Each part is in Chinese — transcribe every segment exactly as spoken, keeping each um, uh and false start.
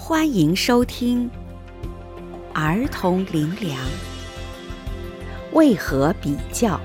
欢迎收听儿童灵粮。为何比较？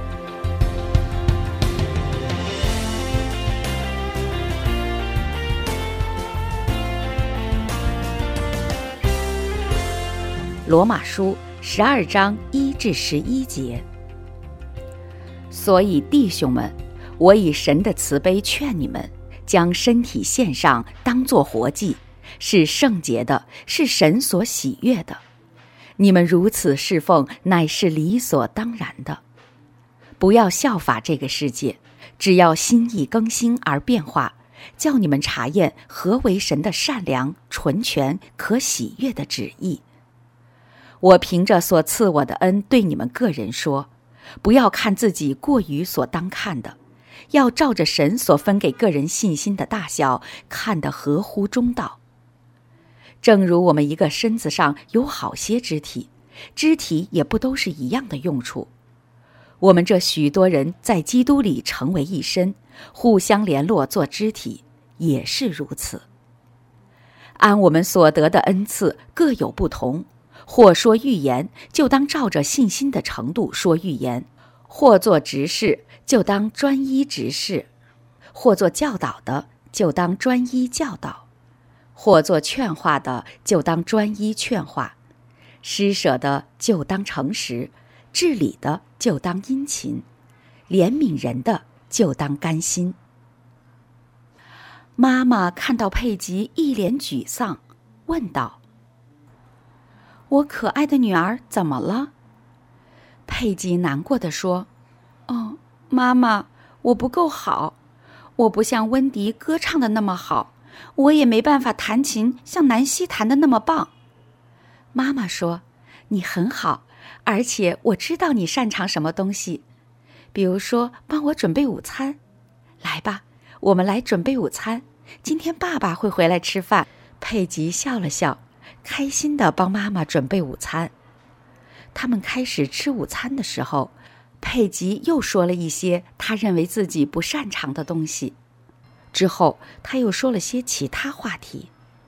罗马书十二章一至十一节。所以弟兄们，我以神的慈悲劝你们，将身体献上，当作活祭，是圣洁的，是神所喜悦的。你们如此侍奉，乃是理所当然的。不要效法这个世界，只要心意更新而变化，叫你们查验何为神的善良、纯全、可喜悦的旨意。我凭着所赐我的恩对你们个人说，不要看自己过于所当看的，要照着神所分给个人信心的大小，看得合乎中道。正如我们一个身子上有好些肢体，肢体也不都是一样的用处。我们这许多人在基督里成为一身，互相联络做肢体，也是如此。按我们所得的恩赐各有不同，或说预言，就当照着信心的程度说预言；或做执事，就当专一执事；或做教导的，就当专一教导；或做劝化的，就当专一劝化；施舍的，就当诚实；治理的，就当殷勤；怜悯人的，就当甘心。妈妈看到佩吉一脸沮丧，问道：我可爱的女儿怎么了？佩吉难过地说：哦，妈妈，我不够好，我不像温迪歌唱的那么好，我也没办法弹琴像南希弹的那么棒。妈妈说：你很好，而且我知道你擅长什么东西，比如说帮我准备午餐。来吧，我们来准备午餐，今天爸爸会回来吃饭。佩吉笑了笑，开心地帮妈妈准备午餐。他们开始吃午餐的时候，佩吉又说了一些他认为自己不擅长的东西，之后他又说了些其他话题。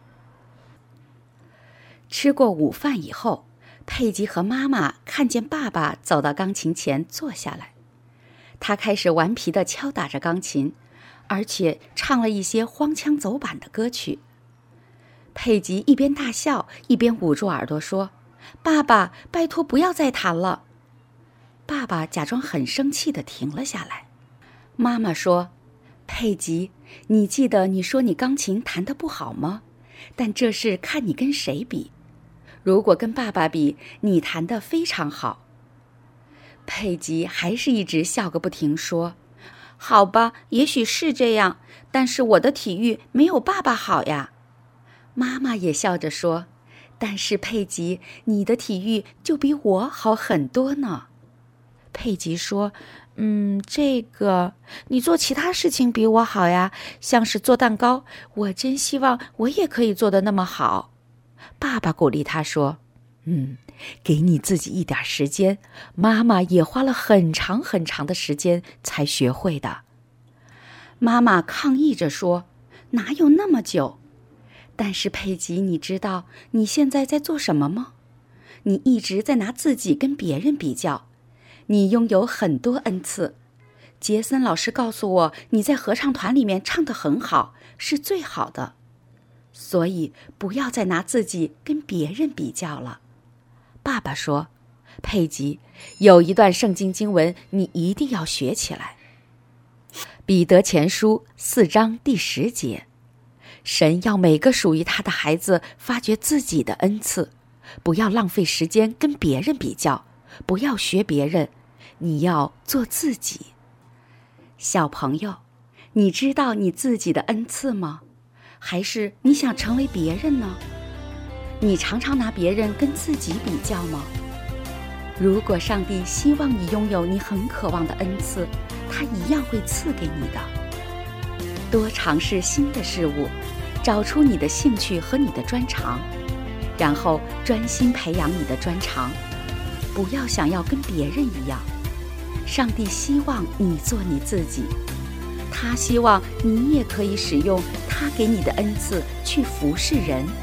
吃过午饭以后，佩吉和妈妈看见爸爸走到钢琴前坐下来，他开始顽皮地敲打着钢琴，而且唱了一些荒腔走板的歌曲。佩吉一边大笑，一边捂住耳朵说：爸爸，拜托不要再弹了。爸爸假装很生气地停了下来。妈妈说：佩吉，你记得你说你钢琴弹得不好吗？但这是看你跟谁比。如果跟爸爸比，你弹得非常好。佩吉还是一直笑个不停，说：好吧，也许是这样，但是我的体育没有爸爸好呀。妈妈也笑着说：但是佩吉，你的体育就比我好很多呢。佩吉说：嗯，这个，你做其他事情比我好呀，像是做蛋糕，我真希望我也可以做得那么好。爸爸鼓励他说：嗯，给你自己一点时间，妈妈也花了很长很长的时间才学会的。妈妈抗议着说：哪有那么久？但是佩吉，你知道你现在在做什么吗？你一直在拿自己跟别人比较。你拥有很多恩赐。杰森老师告诉我，你在合唱团里面唱得很好，是最好的。所以不要再拿自己跟别人比较了。爸爸说：佩吉，有一段圣经经文你一定要学起来。彼得前书四章第十节。神要每个属于他的孩子发掘自己的恩赐，不要浪费时间跟别人比较，不要学别人，你要做自己。小朋友，你知道你自己的恩赐吗？还是你想成为别人呢？你常常拿别人跟自己比较吗？如果上帝希望你拥有你很渴望的恩赐，他一样会赐给你的。多尝试新的事物，找出你的兴趣和你的专长，然后专心培养你的专长。不要想要跟别人一样。上帝希望你做你自己，他希望你也可以使用他给你的恩赐去服侍人，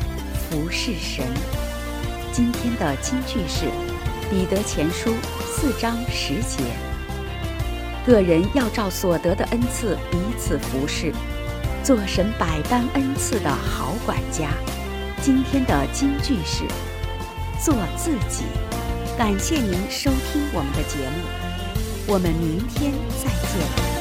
服侍神。今天的金句是彼得前书四章十节，个人要照所得的恩赐彼此服侍，做神百般恩赐的好管家。今天的金句是做自己。感谢您收听我们的节目，我们明天再见。